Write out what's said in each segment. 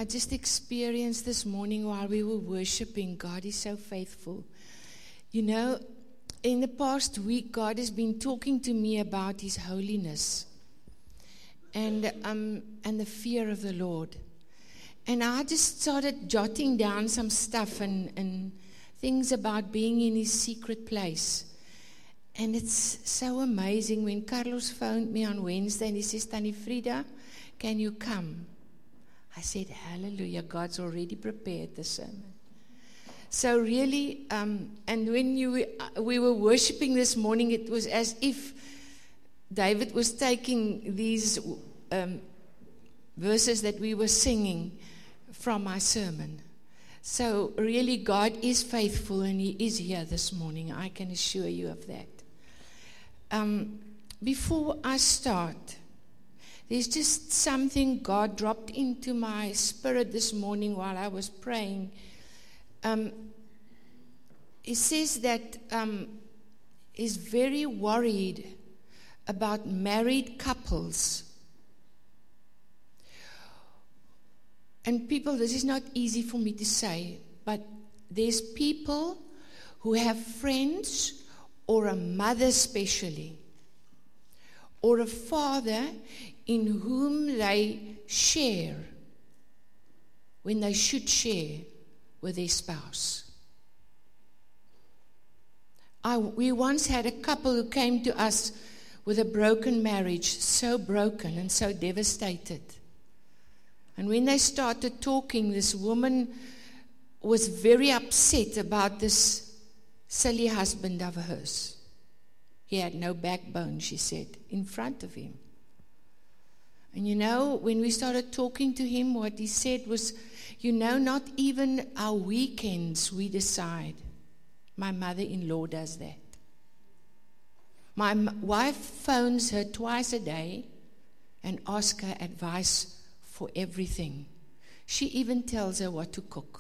I just experienced this morning while we were worshiping. God is so faithful. You know, in the past week, God has been talking to me about His holiness and the fear of the Lord. And I just started jotting down some stuff and things about being in His secret place. And it's so amazing when Carlos phoned me on Wednesday and he says, Tannie Frida, can you come? I said, hallelujah, God's already prepared the sermon. So really, and when we were worshiping this morning, it was as if David was taking these verses that we were singing from my sermon. So really, God is faithful and He is here this morning. I can assure you of that. Before I start, there's just something God dropped into my spirit this morning while I was praying. It says that He's very worried about married couples. And people, this is not easy for me to say, but there's people who have friends or a mother especially, or a father in whom they share when they should share with their spouse. We once had a couple who came to us with a broken marriage, so broken and so devastated. And when they started talking, this woman was very upset about this silly husband of hers. He had no backbone, she said, in front of him. And you know, when we started talking to him, what he said was, you know, not even our weekends we decide. My mother-in-law does that. My wife phones her twice a day and asks her advice for everything. She even tells her what to cook.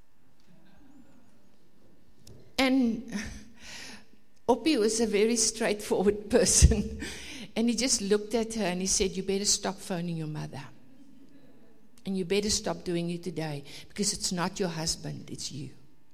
And Oppie was a very straightforward person. And he just looked at her and he said, you better stop phoning your mother. And you better stop doing it today, because it's not your husband, it's you.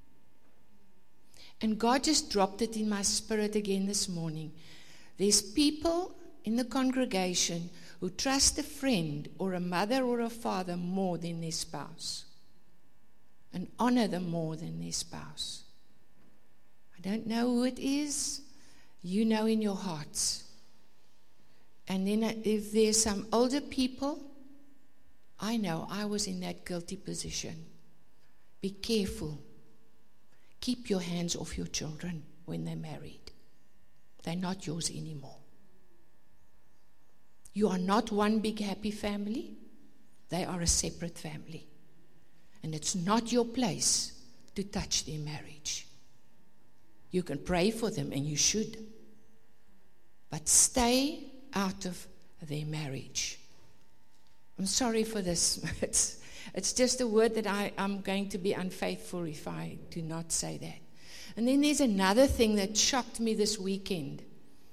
And God just dropped it in my spirit again this morning. There's people in the congregation who trust a friend or a mother or a father more than their spouse, and honor them more than their spouse. I don't know who it is. You know in your hearts. And then if there's some older people, I know I was in that guilty position. Be careful. Keep your hands off your children when they're married. They're not yours anymore. You are not one big happy family. They are a separate family. And it's not your place to touch their marriage. You can pray for them, and you should. But stay out of their marriage. I'm sorry for this. It's just a word that I'm going to be unfaithful if I do not say that. And then there's another thing that shocked me this weekend.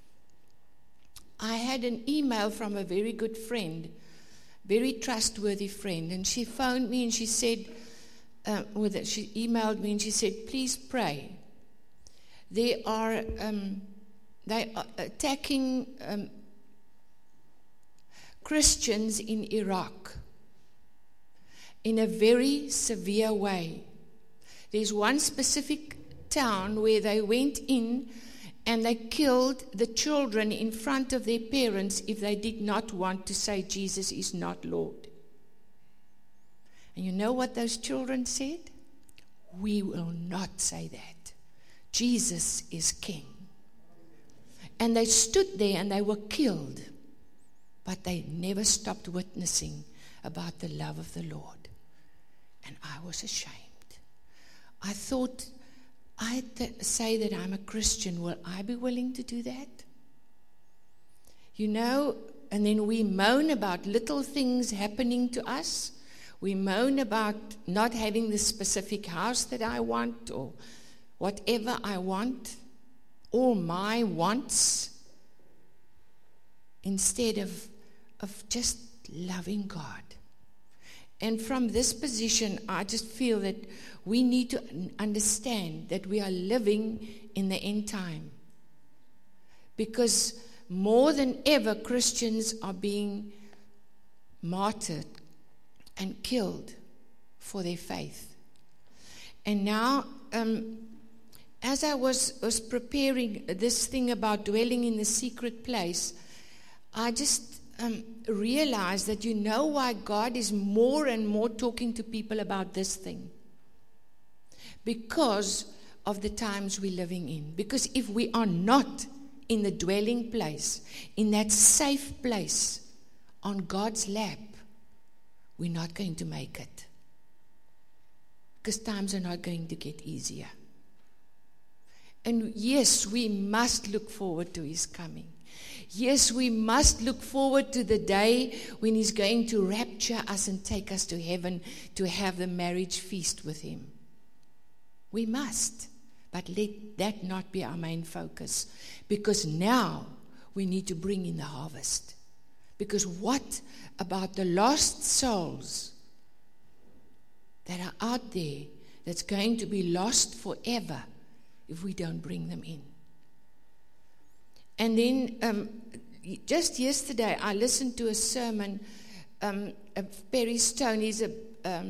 I had an email from a very good friend, very trustworthy friend, and she phoned me and she said, she emailed me and she said, please pray. They are attacking Christians in Iraq in a very severe way. There's one specific town where they went in and they killed the children in front of their parents if they did not want to say Jesus is not Lord. And you know what those children said? We will not say that. Jesus is King. And they stood there and they were killed. But they never stopped witnessing about the love of the Lord. And I was ashamed. I thought, I say that I'm a Christian. Will I be willing to do that? You know, and then we moan about little things happening to us. We moan about not having the specific house that I want, or whatever I want, all my wants, instead of just loving God. And from this position, I just feel that we need to understand that we are living in the end time. Because more than ever, Christians are being martyred and killed for their faith. And now, as I was preparing this thing about dwelling in the secret place, I just realized that you know why God is more and more talking to people about this thing. Because of the times we're living in. Because if we are not in the dwelling place, in that safe place, on God's lap, we're not going to make it. Because times are not going to get easier. And yes, we must look forward to His coming. Yes, we must look forward to the day when He's going to rapture us and take us to heaven to have the marriage feast with Him. We must. But let that not be our main focus. Because now we need to bring in the harvest. Because what about the lost souls that are out there that's going to be lost forever if we don't bring them in? And then just yesterday I listened to a sermon of Perry Stone. He's a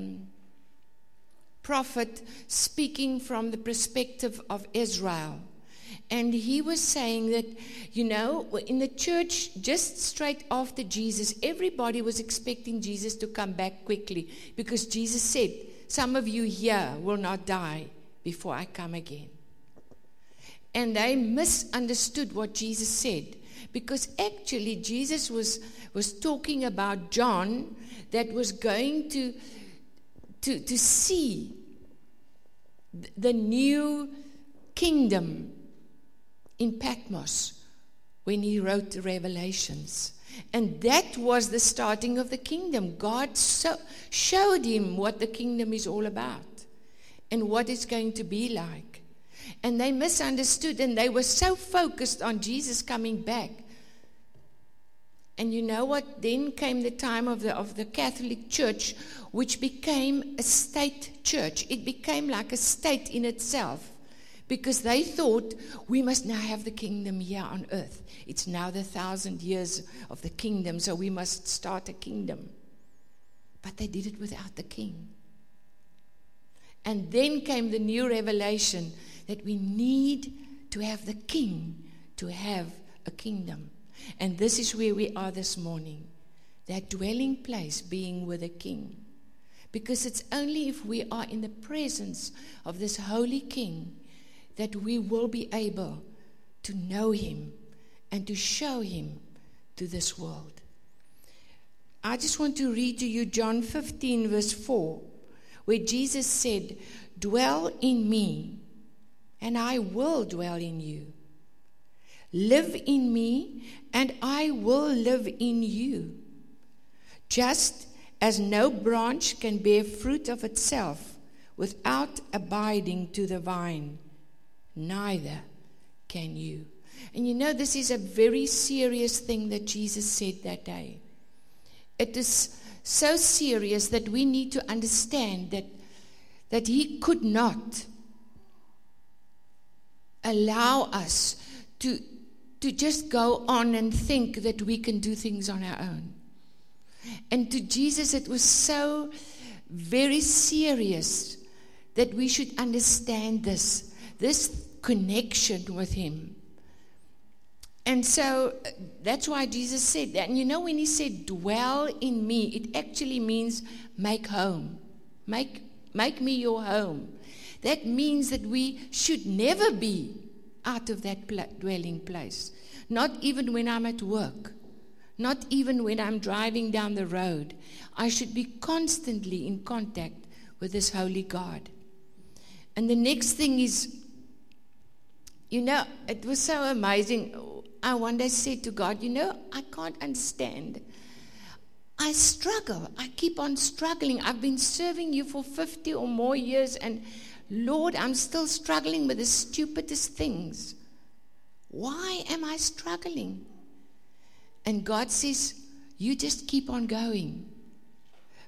prophet speaking from the perspective of Israel. And he was saying that, you know, in the church just straight after Jesus, everybody was expecting Jesus to come back quickly because Jesus said, some of you here will not die before I come again. And they misunderstood what Jesus said, because actually Jesus was talking about John that was going to see the new kingdom in Patmos when he wrote the Revelations. And that was the starting of the kingdom. God showed him what the kingdom is all about and what it's going to be like. And they misunderstood, and they were so focused on Jesus coming back. And you know what? Then came the time of the Catholic Church, which became a state church. It became like a state in itself, because they thought we must now have the kingdom here on earth. It's now the 1,000 years of the kingdom, so we must start a kingdom. But they did it without the king. And then came the new revelation that we need to have the king to have a kingdom. And this is where we are this morning. That dwelling place being with a king. Because it's only if we are in the presence of this holy king that we will be able to know him and to show him to this world. I just want to read to you John 15 verse 4, where Jesus said, "Dwell in me, and I will dwell in you. Live in me, and I will live in you. Just as no branch can bear fruit of itself without abiding to the vine, neither can you." And you know, this is a very serious thing that Jesus said that day. It is so serious that we need to understand that he could not allow us to just go on and think that we can do things on our own. And to Jesus, it was so very serious that we should understand this connection with him. And so that's why Jesus said that. And you know, when he said, "Dwell in me," it actually means make home. Make me your home. That means that we should never be out of that dwelling place. Not even when I'm at work. Not even when I'm driving down the road. I should be constantly in contact with this holy God. And the next thing is, you know, it was so amazing. I one day said to God, you know, I can't understand. I struggle. I keep on struggling. I've been serving you for 50 or more years, and Lord, I'm still struggling with the stupidest things. Why am I struggling? And God says, you just keep on going.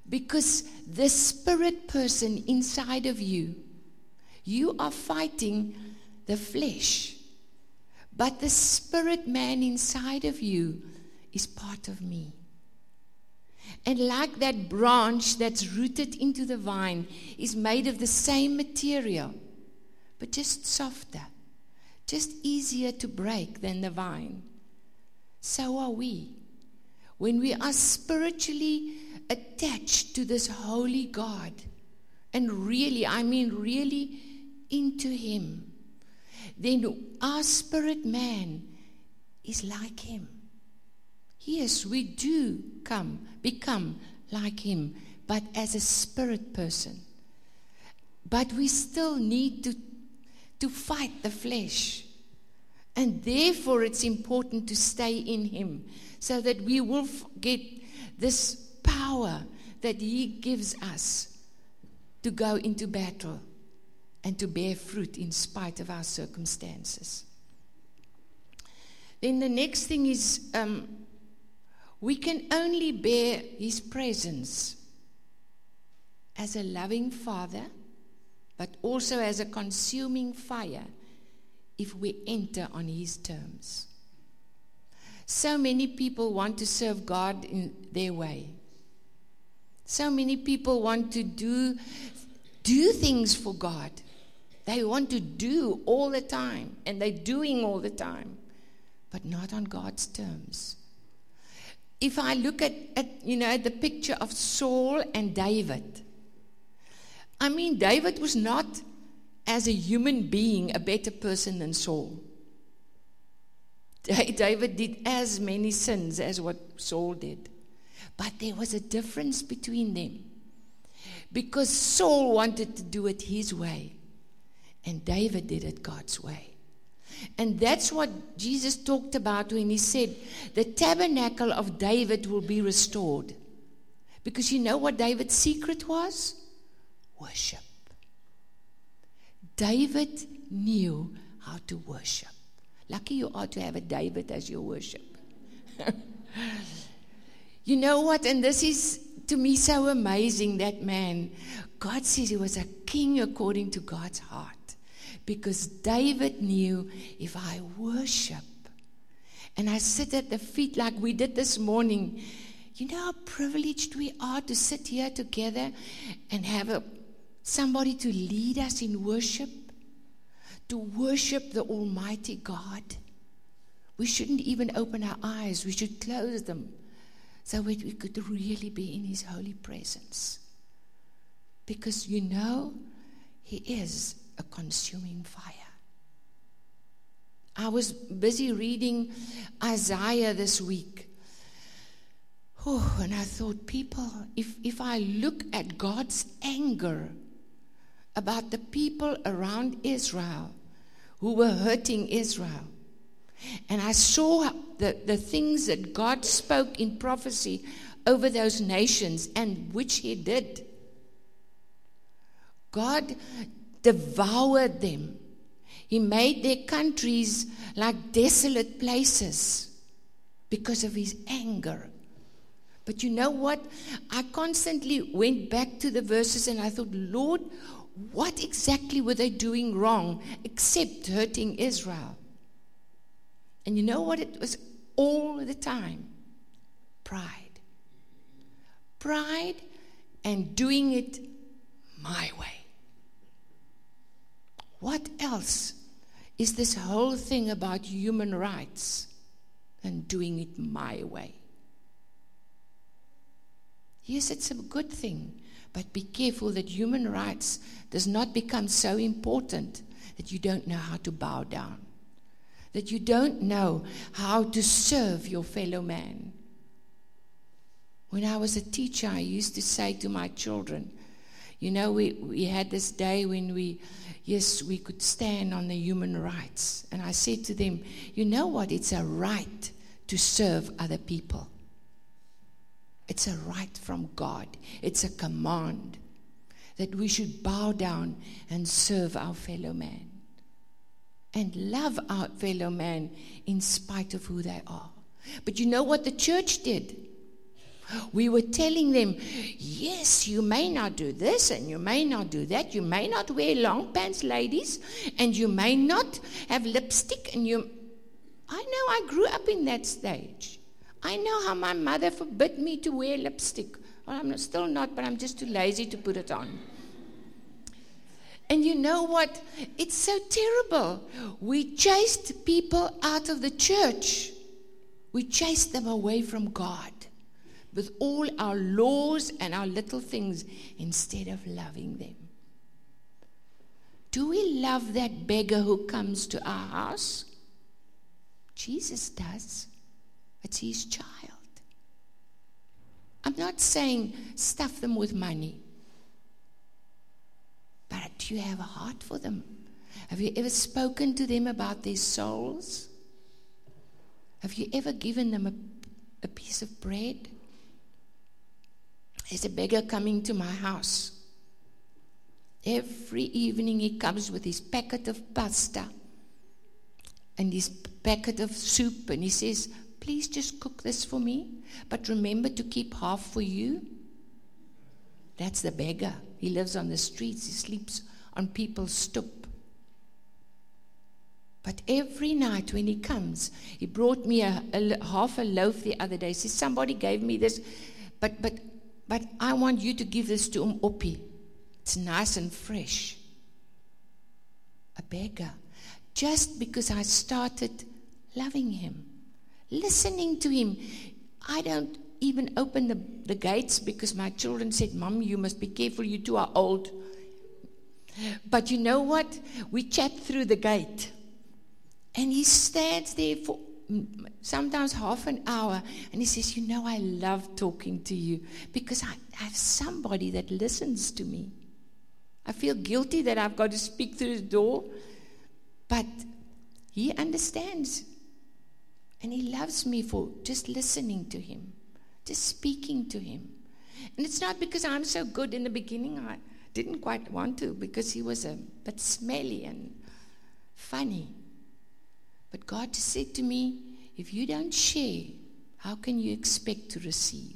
Because the spirit person inside of you, you are fighting the flesh. But the spirit man inside of you is part of me. And like that branch that's rooted into the vine is made of the same material, but just softer, just easier to break than the vine. So are we. When we are spiritually attached to this holy God, and really, I mean really into Him, then our spirit man is like Him. Yes, we do become like Him, but as a spirit person. But we still need to fight the flesh. And therefore it's important to stay in Him, so that we will get this power that He gives us to go into battle and to bear fruit in spite of our circumstances. Then the next thing is, we can only bear His presence as a loving Father, but also as a consuming fire if we enter on His terms. So many people want to serve God in their way. So many people want to do things for God. They want to do all the time, and they're doing all the time, but not on God's terms. If I look at the picture of Saul and David, I mean, David was not, as a human being, a better person than Saul. David did as many sins as what Saul did. But there was a difference between them. Because Saul wanted to do it his way, and David did it God's way. And that's what Jesus talked about when He said, the tabernacle of David will be restored. Because you know what David's secret was? Worship. David knew how to worship. Lucky you are to have a David as your worship. You know what? And this is, to me, so amazing, that man. God says he was a king according to God's heart. Because David knew, if I worship and I sit at the feet like we did this morning, you know how privileged we are to sit here together and have somebody to lead us in worship, to worship the Almighty God. We shouldn't even open our eyes. We should close them so we could really be in His holy presence. Because you know, He is a consuming fire. I was busy reading Isaiah this week. And I thought, people, if I look at God's anger about the people around Israel who were hurting Israel, and I saw the things that God spoke in prophecy over those nations, and which He did. God devoured them. He made their countries like desolate places because of His anger. But you know what? I constantly went back to the verses and I thought, Lord, what exactly were they doing wrong except hurting Israel? And you know what it was all the time? Pride. Pride and doing it my way. What else is this whole thing about human rights and doing it my way? Yes, it's a good thing, but be careful that human rights does not become so important that you don't know how to bow down, that you don't know how to serve your fellow man. When I was a teacher, I used to say to my children, you know, we had this day when we could stand on the human rights. And I said to them, you know what? It's a right to serve other people. It's a right from God. It's a command that we should bow down and serve our fellow man and love our fellow man in spite of who they are. But you know what the church did? We were telling them, yes, you may not do this and you may not do that. You may not wear long pants, ladies, and you may not have lipstick. I know I grew up in that stage. I know how my mother forbid me to wear lipstick. Well, I'm still not, but I'm just too lazy to put it on. And you know what? It's so terrible. We chased people out of the church. We chased them away from God with all our laws and our little things instead of loving them. Do we love that beggar who comes to our house? Jesus does. It's his child. I'm not saying stuff them with money. But do you have a heart for them? Have you ever spoken to them about their souls? Have you ever given them a piece of bread? There's a beggar coming to my house. Every evening he comes with his packet of pasta and his packet of soup, and he says, please just cook this for me, but remember to keep half for you. That's the beggar. He lives on the streets. He sleeps on people's stoop. But every night when he comes, he brought me half a loaf the other day. He says, somebody gave me this, but I want you to give this to Oppie. It's nice and fresh. A beggar. Just because I started loving him, listening to him. I don't even open the gates because my children said, Mom, you must be careful, you two are old. But you know what? We chat through the gate. And he stands there for sometimes half an hour, and he says, you know, I love talking to you because I have somebody that listens to me. I feel guilty that I've got to speak through the door, but he understands. And he loves me for just listening to him, just speaking to him. And it's not because I'm so good. In the beginning, I didn't quite want to because he was a bit smelly and funny. But God just said to me, if you don't share, how can you expect to receive?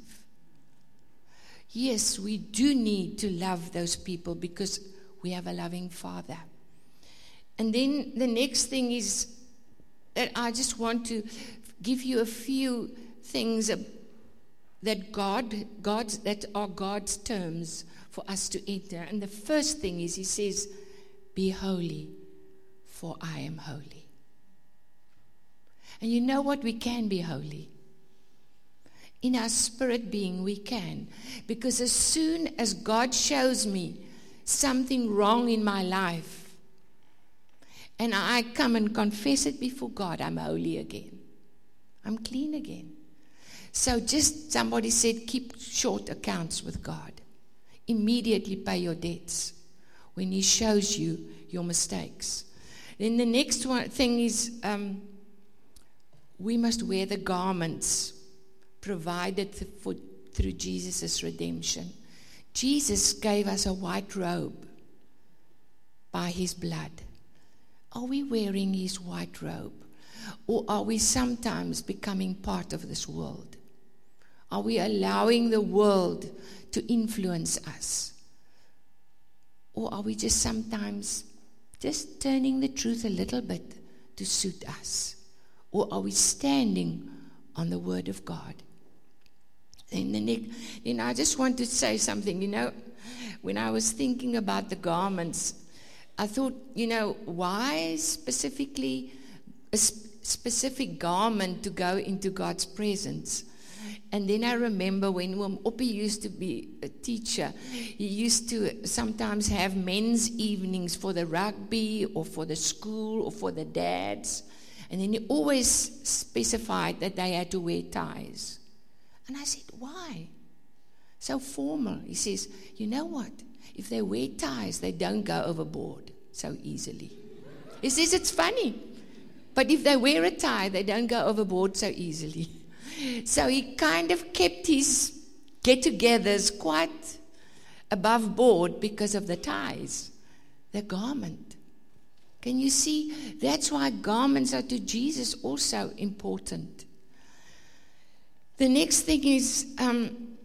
Yes, we do need to love those people because we have a loving Father. And then the next thing is that I just want to give you a few things that that are God's terms for us to enter. And the first thing is, he says, be holy, for I am holy. And you know what? We can be holy. In our spirit being, we can. Because as soon as God shows me something wrong in my life, and I come and confess it before God, I'm holy again. I'm clean again. So just somebody said, keep short accounts with God. Immediately pay your debts when he shows you your mistakes. Then the next thing is, we must wear the garments provided through Jesus' redemption. Jesus gave us a white robe by his blood. Are we wearing his white robe? Or are we sometimes becoming part of this world? Are we allowing the world to influence us? Or are we just sometimes just turning the truth a little bit to suit us? Or are we standing on the Word of God? Then I just want to say something. You know, when I was thinking about the garments, I thought, you know, why specifically a specific garment to go into God's presence? And then I remember when Oppie used to be a teacher, he used to sometimes have men's evenings for the rugby or for the school or for the dads. And then he always specified that they had to wear ties. And I said, why? So formal. He says, you know what? If they wear ties, they don't go overboard so easily. He says it's funny. But if they wear a tie, they don't go overboard so easily. So he kind of kept his get-togethers quite above board because of the ties, the garment. Can you see? That's why garments are to Jesus also important. The next thing is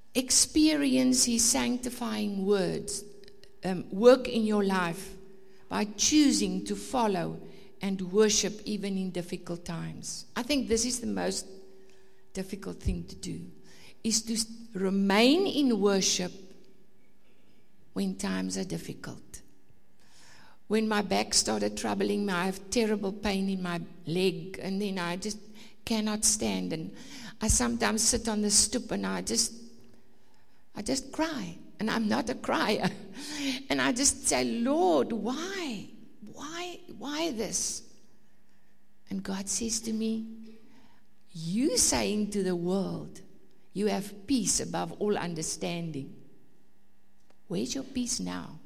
experience His sanctifying words, work in your life by choosing to follow and worship even in difficult times. I think this is the most difficult thing to do, is to remain in worship when times are difficult. When my back started troubling me, I have terrible pain in my leg, and then I just cannot stand, and I sometimes sit on the stoop and I just cry, and I'm not a crier, and I just say, Lord, why this? And God says to me, you saying to the world, you have peace above all understanding. Where's your peace now?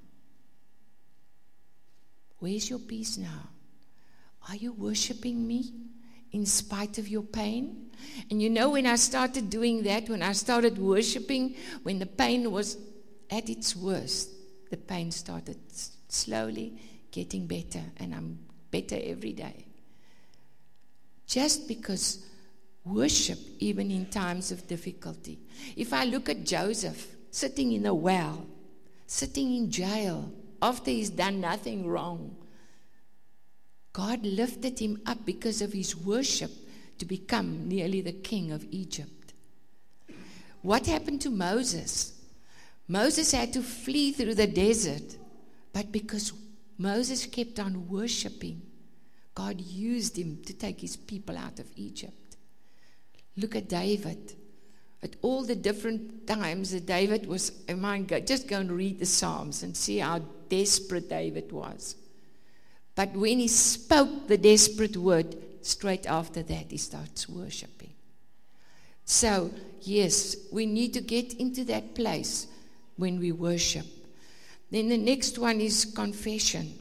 Where's your peace now? Are you worshiping me in spite of your pain? And you know, when I started doing that, when I started worshiping, when the pain was at its worst, the pain started slowly getting better, and I'm better every day. Just because worship, even in times of difficulty. If I look at Joseph sitting in a well, sitting in jail, after he's done nothing wrong, God lifted him up because of his worship to become nearly the king of Egypt. What happened to Moses? Moses had to flee through the desert, but because Moses kept on worshiping, God used him to take his people out of Egypt. Look at David. At all the different times that David was, just go and read the Psalms and see how desperate David was. But when he spoke the desperate word, straight after that he starts worshiping. So, yes, we need to get into that place when we worship. Then the next one is confession.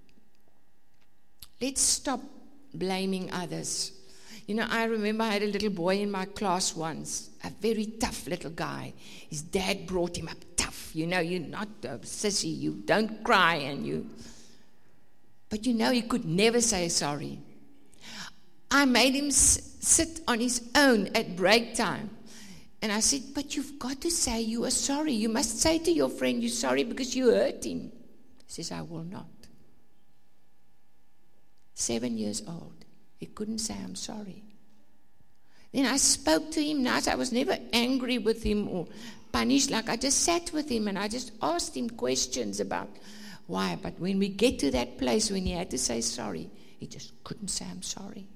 Let's stop blaming others. You know, I remember I had a little boy in my class once, a very tough little guy. His dad brought him up tough. You know, you're not a sissy, you don't cry, but you know, he could never say sorry. I made him sit on his own at break time. And I said, but you've got to say you are sorry. You must say to your friend you're sorry because you hurt him. He says, I will not. 7 years old. He couldn't say, I'm sorry. Then I spoke to him nice. I was never angry with him or punished. Like, I just sat with him and I just asked him questions about why. But when we get to that place when he had to say sorry, he just couldn't say, I'm sorry.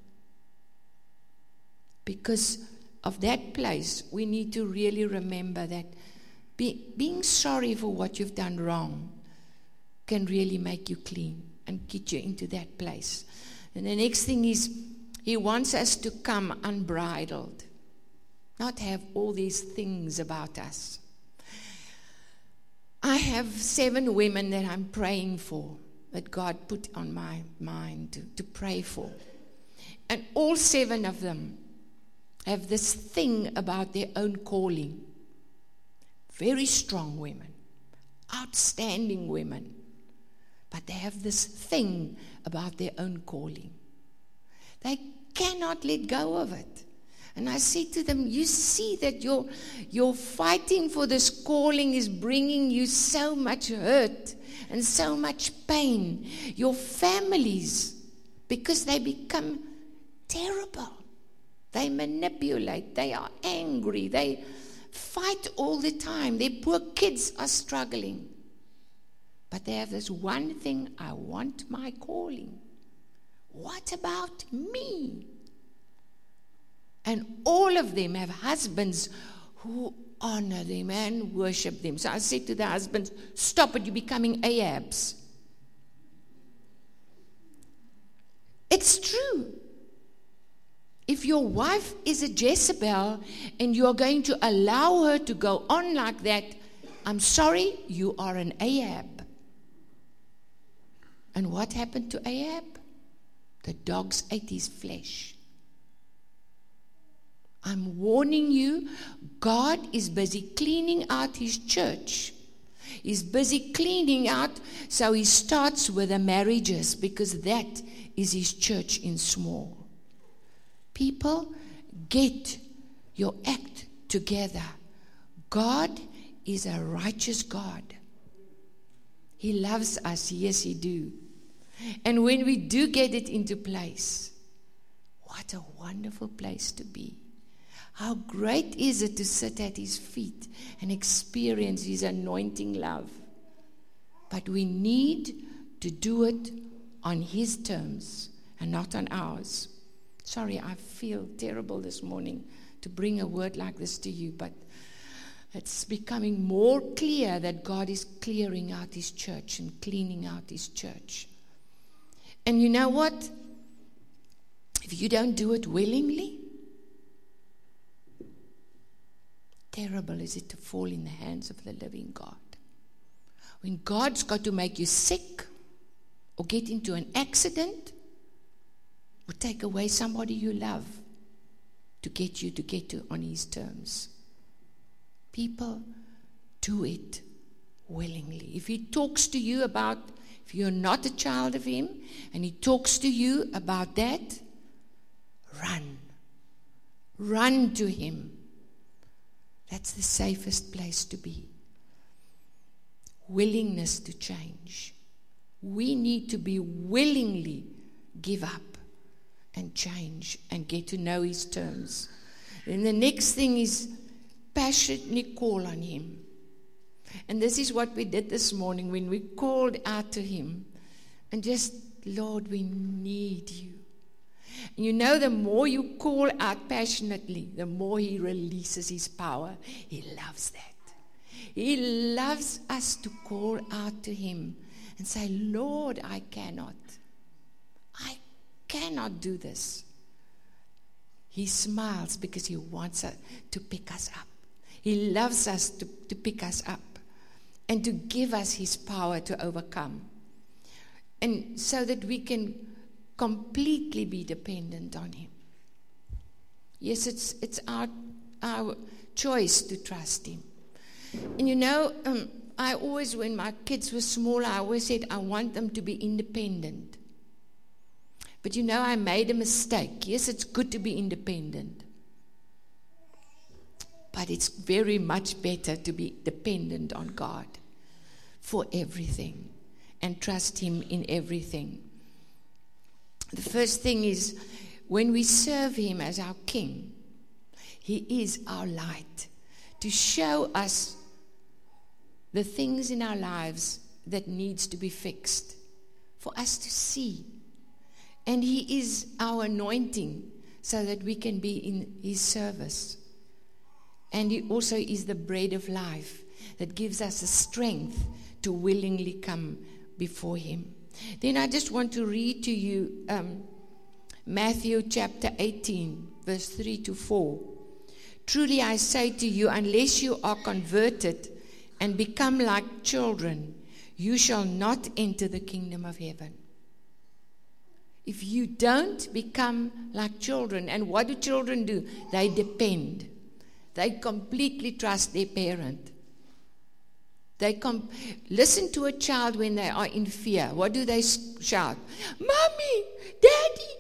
Because of that place, we need to really remember that being sorry for what you've done wrong can really make you clean and get you into that place. And the next thing is, he wants us to come unbridled, not have all these things about us. I have 7 women that I'm praying for, that God put on my mind to pray for. And all 7 of them have this thing about their own calling. Very strong women, outstanding women. But they have this thing about their own calling. They cannot let go of it. And I say to them, you see that your fighting for this calling is bringing you so much hurt and so much pain. Your families, because they become terrible. They manipulate. They are angry. They fight all the time. Their poor kids are struggling. But they have this one thing, I want my calling. What about me? And all of them have husbands who honor them and worship them. So I said to the husbands, stop it, you're becoming Ahabs. It's true. If your wife is a Jezebel and you are going to allow her to go on like that, I'm sorry, you are an Ahab. And what happened to Ahab? The dogs ate his flesh. I'm warning you, God is busy cleaning out his church. He's busy cleaning out, so he starts with the marriages, because that is his church in small. People, get your act together. God is a righteous God. He loves us, yes, He do. And when we do get it into place, what a wonderful place to be. How great is it to sit at His feet and experience His anointing love. But we need to do it on His terms and not on ours. Sorry, I feel terrible this morning to bring a word like this to you, but it's becoming more clear that God is clearing out His church and cleaning out His church. And you know what? If you don't do it willingly, terrible is it to fall in the hands of the living God. When God's got to make you sick or get into an accident or take away somebody you love to get you to get to on His terms. People, do it willingly. If He talks to you about, if you're not a child of Him, and He talks to you about that, run. Run to Him. That's the safest place to be. Willingness to change. We need to be willingly give up and change and get to know His terms. Then the next thing is passionately call on Him. And this is what we did this morning when we called out to Him and just, Lord, we need You. And you know, the more you call out passionately, the more He releases His power. He loves that. He loves us to call out to Him and say, Lord, I cannot do this. He smiles because He wants us to pick us up. He loves us to pick us up and to give us His power to overcome. And so that we can completely be dependent on Him. Yes, it's our choice to trust Him. And you know, I always, when my kids were small, I always said I want them to be independent. But you know, I made a mistake. Yes, it's good to be independent. But it's very much better to be dependent on God for everything and trust Him in everything. The first thing is, when we serve Him as our King, He is our light to show us the things in our lives that needs to be fixed, for us to see. And He is our anointing so that we can be in His service. And He also is the bread of life that gives us the strength to willingly come before Him. Then I just want to read to you Matthew chapter 18, verse 3 to 4. Truly I say to you, unless you are converted and become like children, you shall not enter the kingdom of heaven. If you don't become like children, and what do children do? They depend. They completely trust their parent. Listen to a child when they are in fear. What do they shout? Mommy, Daddy.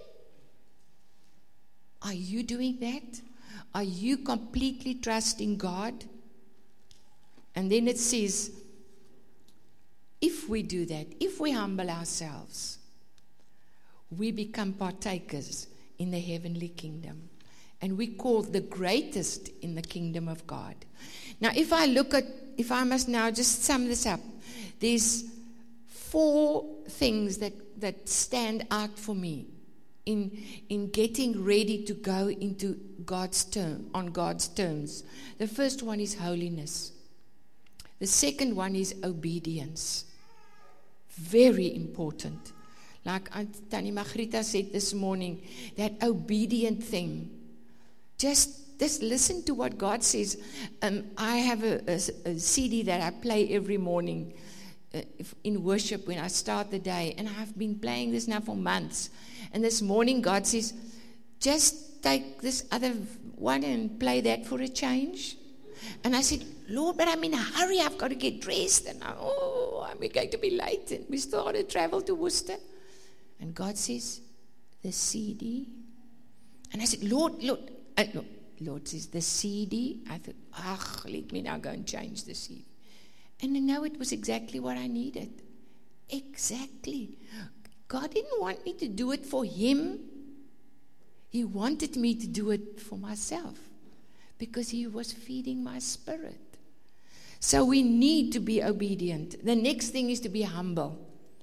Are you doing that? Are you completely trusting God? And then it says, if we do that, if we humble ourselves, we become partakers in the heavenly kingdom. And we call the greatest in the kingdom of God. Now, if I must now just sum this up, there's 4 things that stand out for me in getting ready to go into on God's terms. The first one is holiness. The second one is obedience. Very important. Like Tannie Margrieta said this morning, that obedient thing. Just listen to what God says. I have a CD that I play every morning in worship when I start the day. And I've been playing this now for months. And this morning God says, just take this other one and play that for a change. And I said, Lord, but I'm in a hurry. I've got to get dressed. And I'm going to be late. And we still got to travel to Worcester. And God says, the CD. And I said, Lord, Lord says, the CD. I thought, let me now go and change the CD. And I know it was exactly what I needed. Exactly. God didn't want me to do it for Him. He wanted me to do it for myself, because He was feeding my spirit. So we need to be obedient. The next thing is to be humble.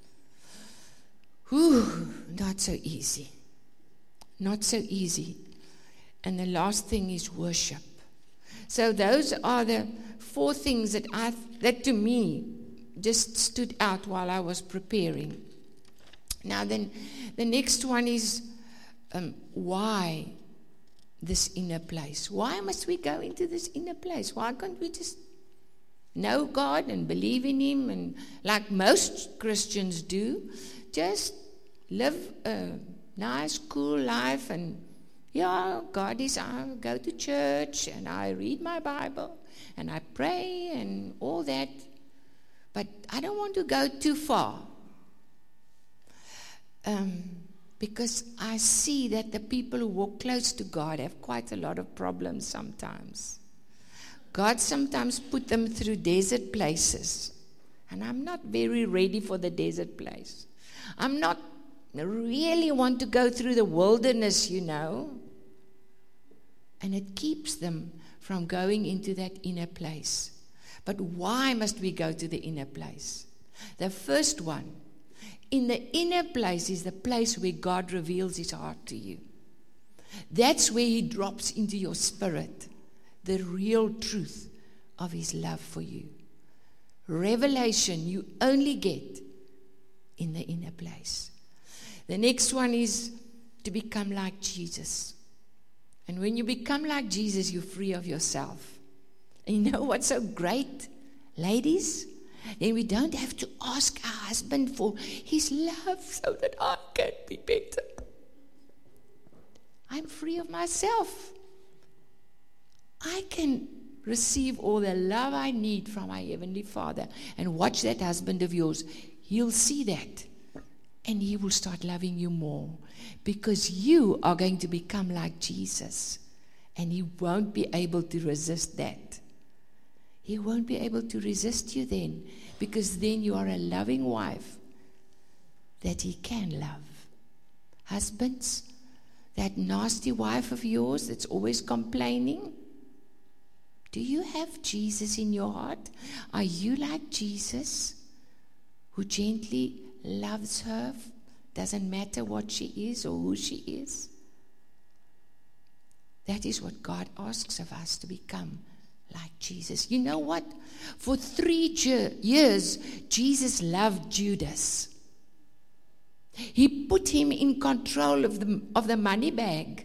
Whew, not so easy. Not so easy. And the last thing is worship. So those are the 4 things that to me just stood out while I was preparing. Now then, the next one is why this inner place? Why must we go into this inner place? Why can't we just know God and believe in Him, and like most Christians do, just live a nice, cool life, and God is, I go to church and I read my Bible and I pray and all that, but I don't want to go too far, because I see that the people who walk close to God have quite a lot of problems sometimes. God sometimes put them through desert places. And I'm not very ready for the desert place. I'm not really want to go through the wilderness, And it keeps them from going into that inner place. But why must we go to the inner place? The first one, in the inner place is the place where God reveals His heart to you. That's where He drops into your spirit the real truth of His love for you. Revelation you only get in the inner place. The next one is to become like Jesus. And when you become like Jesus, you're free of yourself. And you know what's so great, ladies? Then we don't have to ask our husband for his love so that I can be better. I'm free of myself. I can receive all the love I need from my Heavenly Father. And watch that husband of yours. He'll see that. And he will start loving you more. Because you are going to become like Jesus. And he won't be able to resist that. He won't be able to resist you then. Because then you are a loving wife that he can love. Husbands, that nasty wife of yours that's always complaining, do you have Jesus in your heart? Are you like Jesus, who gently loves her? Doesn't matter what she is or who she is. That is what God asks of us, to become like Jesus. You know what? For 3 years, Jesus loved Judas. He put him in control of the money bag.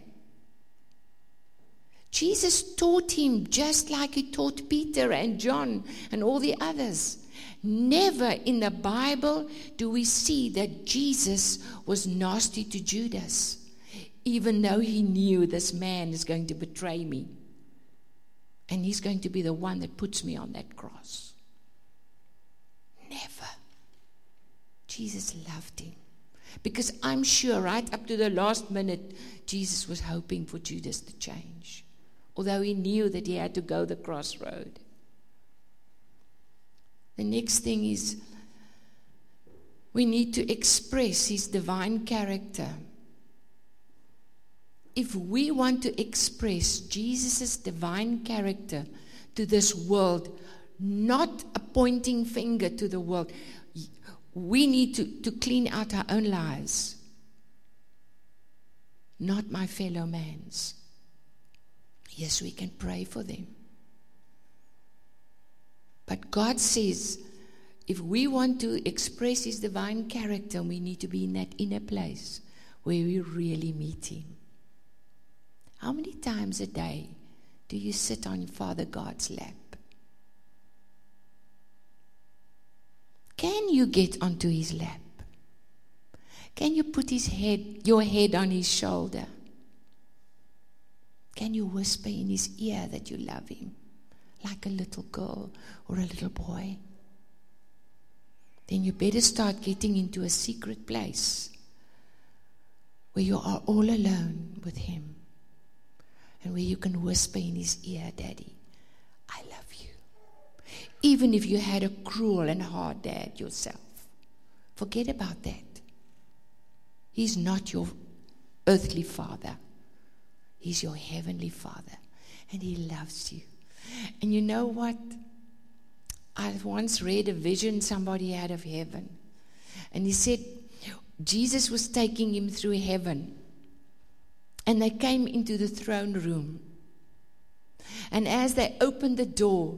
Jesus taught him just like he taught Peter and John and all the others. Never in the Bible do we see that Jesus was nasty to Judas, even though he knew this man is going to betray me. And he's going to be the one that puts me on that cross. Never. Jesus loved him. Because I'm sure right up to the last minute, Jesus was hoping for Judas to change. Although he knew that he had to go the crossroad. The next thing is, we need to express his divine character. If we want to express Jesus' divine character to this world, not a pointing finger to the world, we need to clean out our own lives, not my fellow man's. Yes, we can pray for them. But God says, if we want to express his divine character, we need to be in that inner place where we really meet him. How many times a day do you sit on Father God's lap? Can you get onto his lap? Can you put your head on his shoulder? Can you whisper in his ear that you love him, like a little girl or a little boy? Then you better start getting into a secret place where you are all alone with him. and where you can whisper in his ear, Daddy, I love you. Even if you had a cruel and hard dad yourself, forget about that. He's not your earthly father. He's your heavenly Father, and he loves you. And you know what? I once read a vision somebody had of heaven, and he said Jesus was taking him through heaven, and they came into the throne room, and as they opened the door,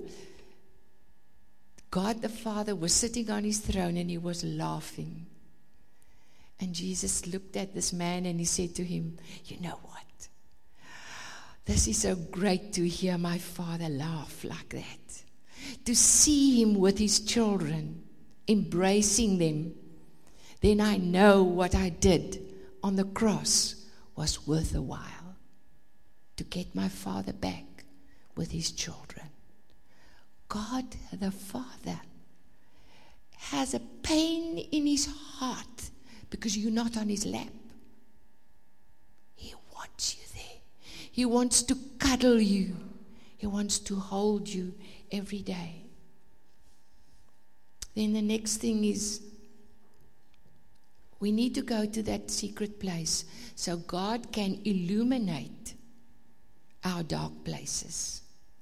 God the Father was sitting on his throne, and he was laughing. And Jesus looked at this man and he said to him, you know what? This is so great to hear my Father laugh like that. To see him with his children, embracing them. Then I know what I did on the cross was worth a while. To get my Father back with his children. God the Father has a pain in his heart because you're not on his lap. He wants you there. He wants to cuddle you. He wants to hold you every day. Then the next thing is we need to go to that secret place so God can illuminate our dark places.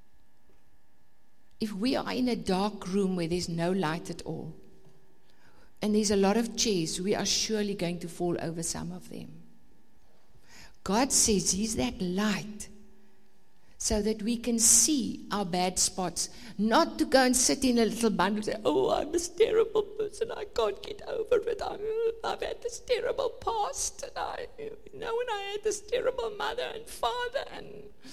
If we are in a dark room where there's no light at all, and there's a lot of chairs, we are surely going to fall over some of them. God says he's that light so that we can see our bad spots, not to go and sit in a little bundle and say, oh, I'm this terrible person, I can't get over it, I've had this terrible past, and when I had this terrible mother and father, and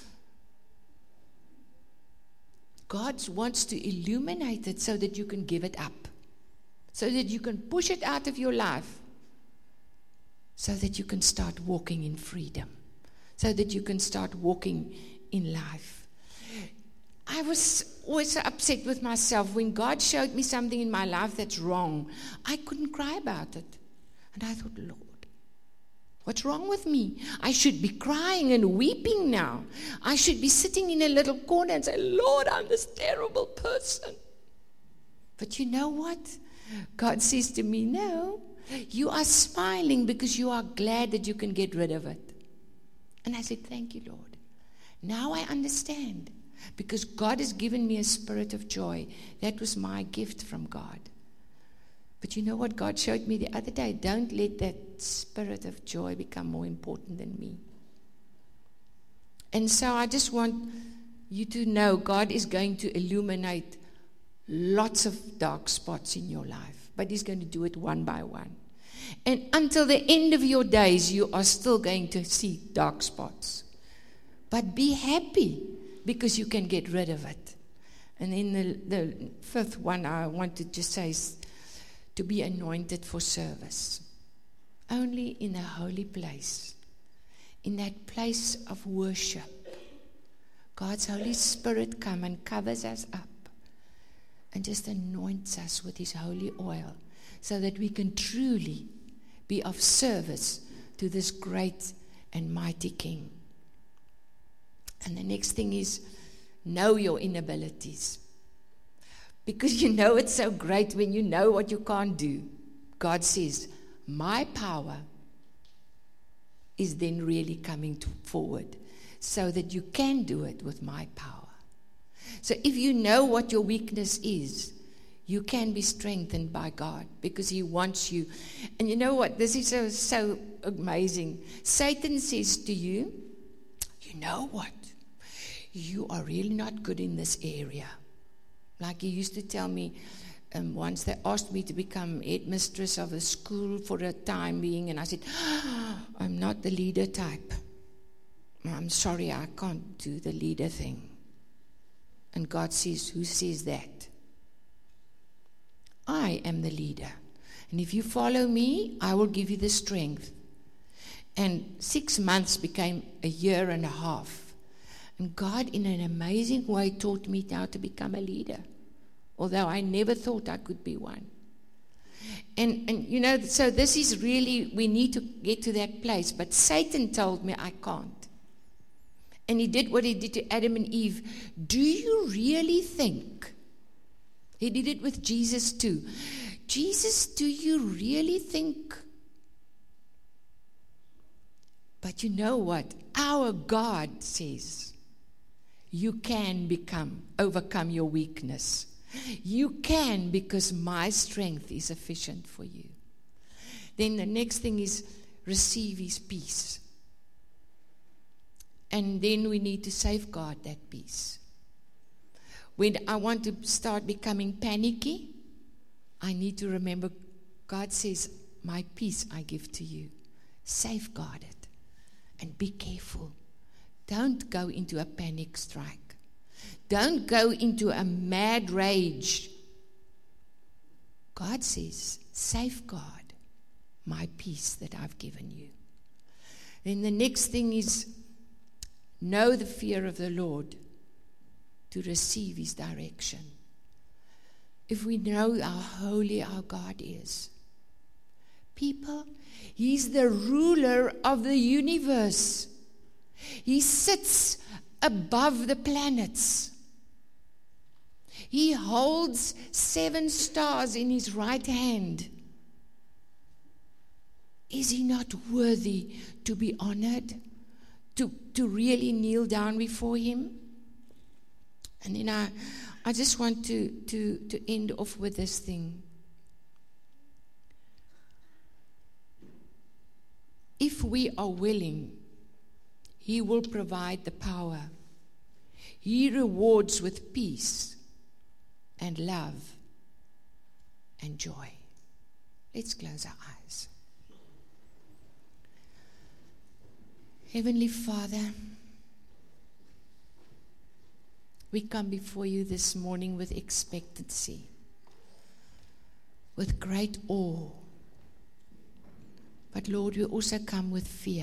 God wants to illuminate it so that you can give it up. So that you can push it out of your life. So that you can start walking in freedom. So that you can start walking in life. I was always so upset with myself. When God showed me something in my life that's wrong, I couldn't cry about it. And I thought, Lord, what's wrong with me? I should be crying and weeping now. I should be sitting in a little corner and say, Lord, I'm this terrible person. But you know what? God says to me, no, you are smiling because you are glad that you can get rid of it. And I said, thank you, Lord. Now I understand. Because God has given me a spirit of joy. That was my gift from God. But you know what God showed me the other day? Don't let that spirit of joy become more important than me. And so I just want you to know God is going to illuminate lots of dark spots in your life. But he's going to do it one by one. And until the end of your days, you are still going to see dark spots. But be happy because you can get rid of it. And then the fifth one I want to just say is to be anointed for service. Only in a holy place, in that place of worship, God's Holy Spirit comes and covers us up and just anoints us with his holy oil so that we can truly be of service to this great and mighty King. And the next thing is know your inabilities. Because you know it's so great when you know what you can't do. God says, my power is then really coming forward so that you can do it with my power. So if you know what your weakness is, you can be strengthened by God because he wants you. And you know what? This is so amazing. Satan says to you, you know what? You are really not good in this area. Like he used to tell me, once they asked me to become headmistress of a school for a time being, and I said, I'm not the leader type. I'm sorry, I can't do the leader thing. And God says, who says that? I am the leader. And if you follow me, I will give you the strength. And 6 months became a year and a half. And God, in an amazing way, taught me how to become a leader. Although I never thought I could be one. And you know, so this is really, we need to get to that place. But Satan told me I can't. and he did what he did to Adam and Eve, do you really think? He did it with Jesus too. Jesus, do you really think? But you know what? Our God says, you can overcome your weakness. You can, because my strength is sufficient for you. Then the next thing is receive his peace. And then we need to safeguard that peace. When I want to start becoming panicky, I need to remember God says, my peace I give to you. Safeguard it and be careful. Don't go into a panic strike. Don't go into a mad rage. God says, safeguard my peace that I've given you. Then the next thing is know the fear of the Lord to receive his direction. If we know how holy our God is, people, he's the ruler of the universe. He sits above the planets. He holds 7 stars in his right hand. Is he not worthy to be honored? To really kneel down before him? And then I just want to end off with this thing. If we are willing, he will provide the power. He rewards with peace and love and joy. Let's close our eyes. Heavenly Father, we come before you this morning with expectancy, with great awe. But Lord, we also come with fear.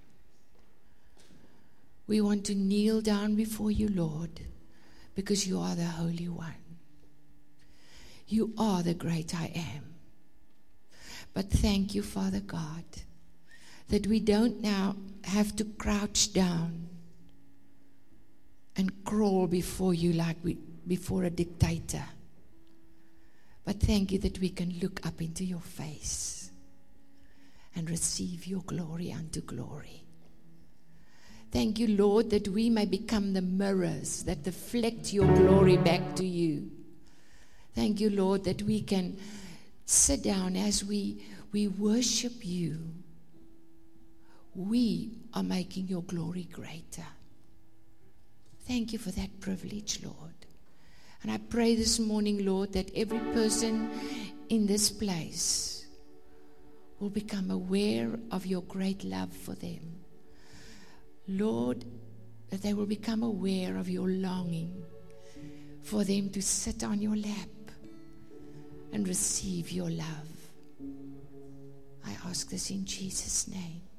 We want to kneel down before you, Lord, because you are the Holy One. You are the great I am. But thank you, Father God, that we don't now have to crouch down and crawl before you like before a dictator. But thank you that we can look up into your face and receive your glory unto glory. Thank you, Lord, that we may become the mirrors that deflect your glory back to you. Thank you, Lord, that we can sit down as we worship you. We are making your glory greater. Thank you for that privilege, Lord. And I pray this morning, Lord, that every person in this place will become aware of your great love for them. Lord, that they will become aware of your longing for them to sit on your lap and receive your love. I ask this in Jesus' name.